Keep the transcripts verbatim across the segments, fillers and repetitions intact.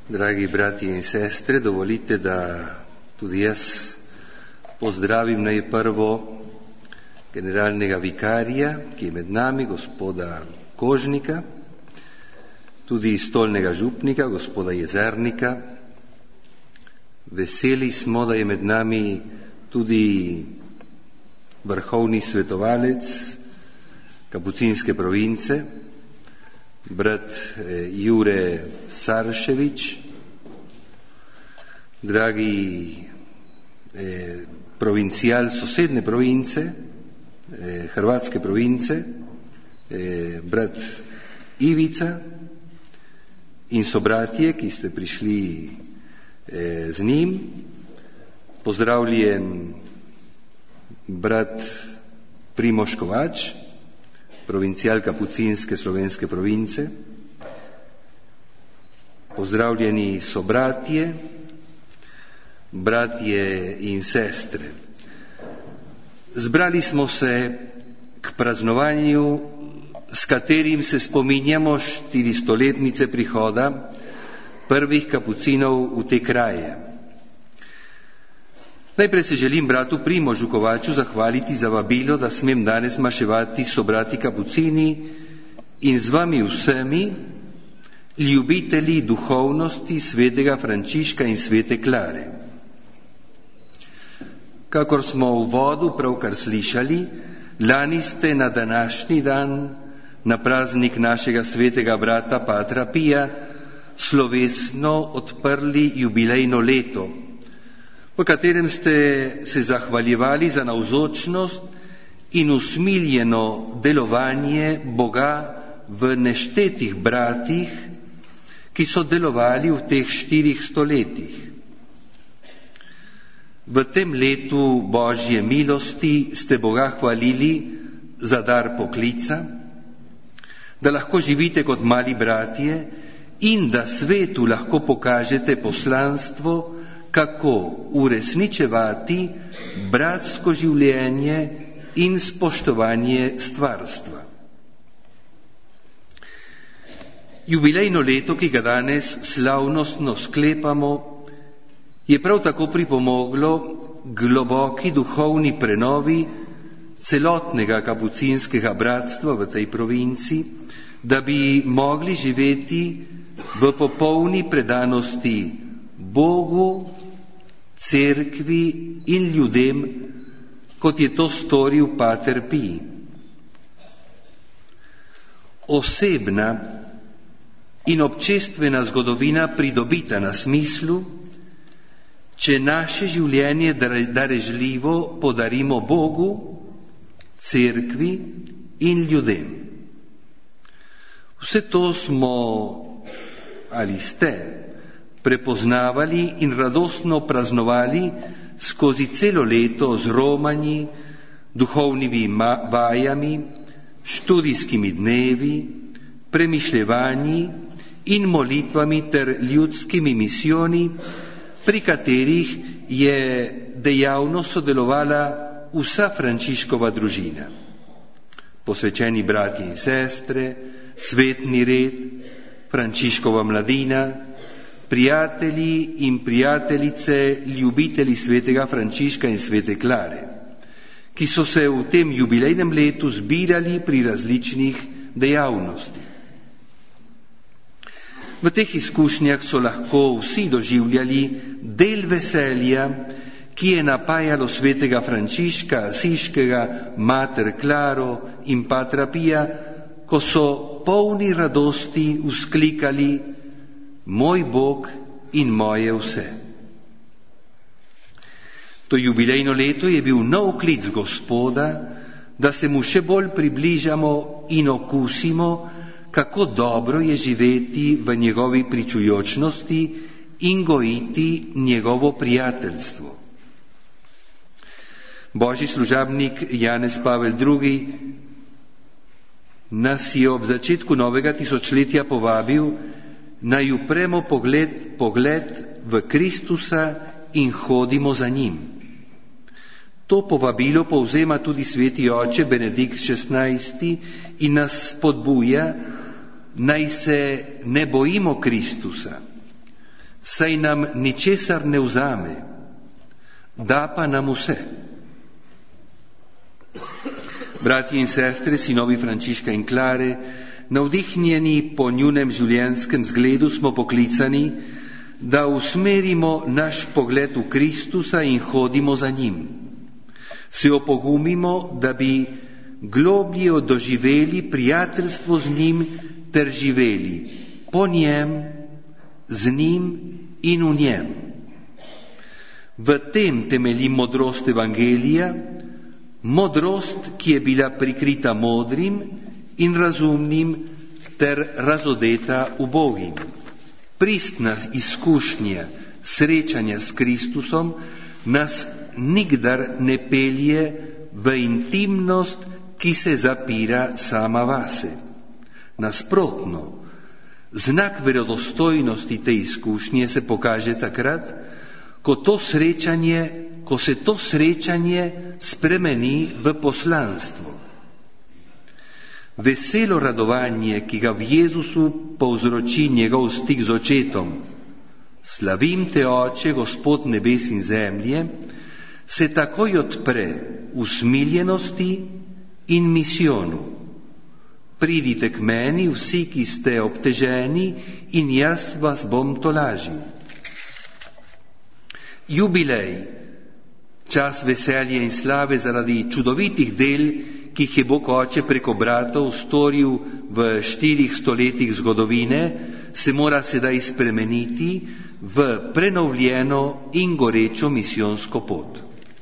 Dragi bratje in sestre, dovolite, da tudi jaz pozdravim najprvo generalnega vikarija, ki je med nami, gospoda Kožnika, tudi stolnega župnika, gospoda Jezernika. Veseli smo, da je med nami tudi vrhovni svetovalec kapucinske province, brat Jure Sarševič, dragi eh, provincijal sosedne province, eh, hrvatske province, eh, brat Ivica in sobratje, ki ste prišli eh, z njim. Pozdravljen brat Primož Kovač, provincijal kapucinske slovenske province. Pozdravljeni sobratje, bratje in sestre. Zbrali smo se k praznovanju, s katerim se spominjamo štiristoletnice prihoda prvih kapucinov v te kraje. Najprej se želim bratu Primožu Kovaču zahvaliti za vabilo, da smem danes maševati sobrati kapucini in z vami vsemi, ljubitelji duhovnosti svetega Frančiška in svete Klare. Kakor smo v uvodu pravkar slišali, lani ste na današnji dan, na praznik našega svetega brata Patra Pija, slovesno odprli jubilejno leto, v katerem ste se zahvaljevali za navzočnost in usmiljeno delovanje Boga v neštetih bratih, ki so delovali v teh štirih stoletjih. V tem letu Božje milosti ste Boga hvalili za dar poklica, da lahko živite kot mali bratje in da svetu lahko pokažete poslanstvo, kako uresničevati bratsko življenje in spoštovanje stvarstva. Jubilejno leto, ki ga danes slavnostno sklepamo, je prav tako pripomoglo globoki duhovni prenovi celotnega kapucinskega bratstva v tej provinci, da bi mogli živeti v popolni predanosti Bogu, cerkvi in ljudem, kot je to storil Pater Pij. Osebna in občestvena zgodovina pridobita na smislu, če naše življenje darežljivo podarimo Bogu, cerkvi in ljudem. Vse to smo ali ste prepoznavali in radostno praznovali skozi celo leto z romanji, duhovnimi vajami, študijskimi dnevi, premišljevanji in molitvami ter ljudskimi misijoni, pri katerih je dejavno sodelovala vsa Frančiškova družina. Posvečeni bratje in sestre, svetni red, Frančiškova mladina, prijatelji in prijateljice, ljubitelji svetega Frančiška in svete Klare, ki so se v tem jubilejnem letu zbirali pri različnih dejavnostih. V teh izkušnjah so lahko vsi doživljali del veselja, ki je napajalo svetega Frančiška Asiškega, mater Klaro in Patra Pija, ko so polni radosti vzklikali: Moj Bog in moje vse. To jubilejno leto je bil nov klic Gospoda, da se mu še bolj približamo in okusimo, kako dobro je živeti v njegovi pričujočnosti in gojiti njegovo prijateljstvo. Božji služabnik Janez Pavel drugi nas je ob začetku novega tisočletja povabil, naj upremo pogled, pogled v Kristusa in hodimo za njim. To povabilo povzema tudi sveti oče Benedikt šestnajsti in nas spodbuja, naj se ne bojimo Kristusa, saj nam ničesar ne vzame, da pa nam vse. Bratji in sestre, sinovi Frančiška in Klare, navdihnjeni po njunem življenjskem zgledu smo poklicani, da usmerimo naš pogled v Kristusa in hodimo za njim. Se opogumimo, da bi globlje doživeli prijateljstvo z njim ter živeli po njem, z njim in v njem. V tem temelji modrost Evangelija, modrost, ki je bila prikrita modrim in razumnim ter razodeta ubogim. Pristna izkušnja srečanja s Kristusom nas nikdar ne pelje v intimnost, ki se zapira sama vase. Nasprotno, znak verodostojnosti te izkušnje se pokaže takrat, ko to srečanje, ko se to srečanje spremeni v poslanstvo. Veselo radovanje, ki ga v Jezusu povzroči njegov stik z očetom, slavim te, Oče, Gospod nebes in zemlje, se takoj odpre usmiljenosti in misijonu. Pridite k meni, vsi, ki ste obteženi, in jaz vas bom tolažil. Jubilej, čas veselja in slave zaradi čudovitih del, ki jih je Bog Oče preko bratov storil v štirih stoletjih zgodovine, se mora sedaj spremeniti v prenovljeno in gorečo misijonsko pot.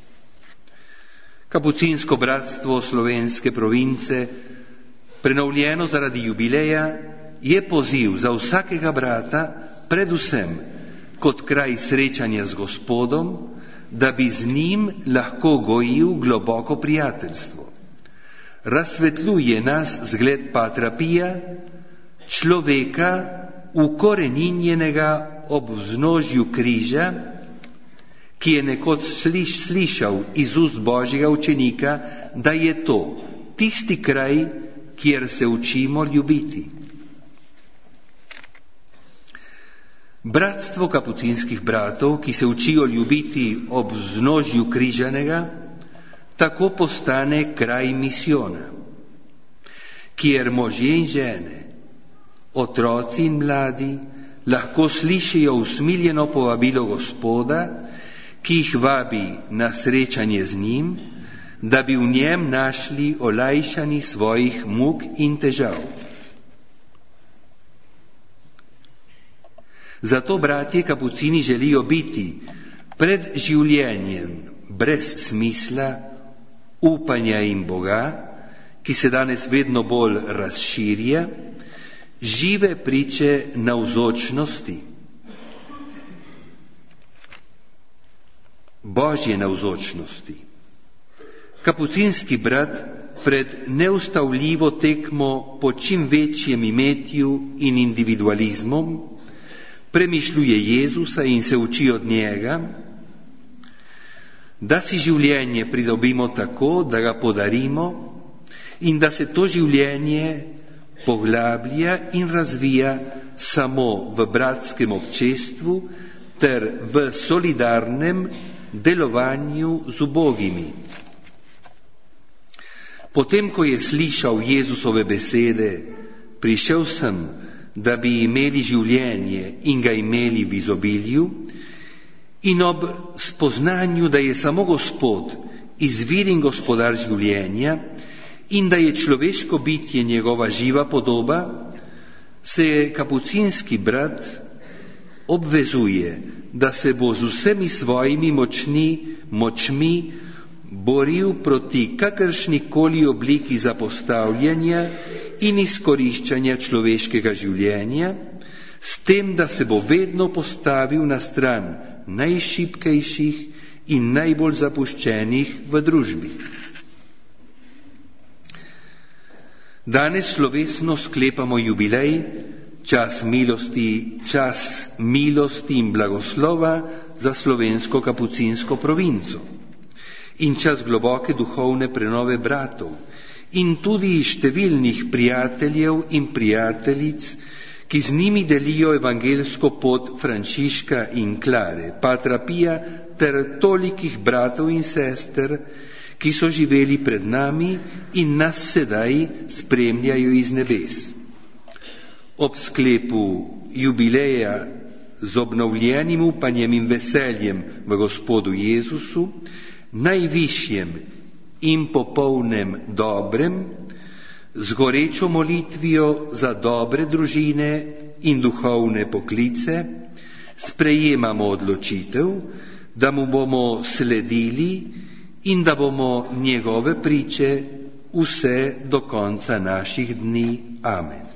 Kapucinsko bratstvo slovenske province, prenovljeno zaradi jubileja, je poziv za vsakega brata, predvsem kot kraj srečanja z Gospodom, da bi z njim lahko gojil globoko prijateljstvo. Razsvetljuje nas zgled Patra Pija, človeka ukoreninjenega ob vznožju križa, ki je nekoč sliš, slišal iz ust Božjega učenika, da je to tisti kraj, kjer se učimo ljubiti. Bratstvo kapucinskih bratov, ki se učijo ljubiti ob vznožju križanega, tako postane kraj misijona, kjer možje in žene, otroci in mladi lahko slišijo usmiljeno povabilo Gospoda, ki jih vabi na srečanje z njim, da bi v njem našli olajšanje svojih muk in težav. Zato bratje kapucini želijo biti pred življenjem brez smisla, upanja in Boga, ki se danes vedno bolj razširja, žive priče navzočnosti, Božje navzočnosti. Kapucinski brat pred neustavljivo tekmo po čim večjem imetju in individualizmom premišljuje Jezusa in se uči od njega, da si življenje pridobimo tako, da ga podarimo in da se to življenje poglablja in razvija samo v bratskem občestvu ter v solidarnem delovanju z ubogimi. Potem, ko je slišal Jezusove besede, prišel sem, da bi imeli življenje in ga imeli v izobilju, in ob spoznanju, da je samo Gospod izvir in gospodar življenja in da je človeško bitje njegova živa podoba, se je kapucinski brat obvezuje, da se bo z vsemi svojimi močni, močmi boril proti kakršnikoli obliki zapostavljanja in izkoriščanja človeškega življenja, s tem, da se bo vedno postavil na stran najšibkejših in najbolj zapuščenih v družbi. Danes slovesno sklepamo jubilej, čas milosti, čas milosti in blagoslova za slovensko kapucinsko provinco in čas globoke duhovne prenove bratov in tudi številnih prijateljev in prijateljic, ki z njimi delijo evangeljsko pot Frančiška in Klare, patra Pija ter tolikih bratov in sester, ki so živeli pred nami in nas sedaj spremljajo iz nebes. Ob sklepu jubileja z obnovljenim upanjem in veseljem v Gospodu Jezusu, najvišjem in popolnem dobrem, z gorečo molitvijo za dobre družine in duhovne poklice, sprejemamo odločitev, da mu bomo sledili in da bomo njegove priče vse do konca naših dni. Amen.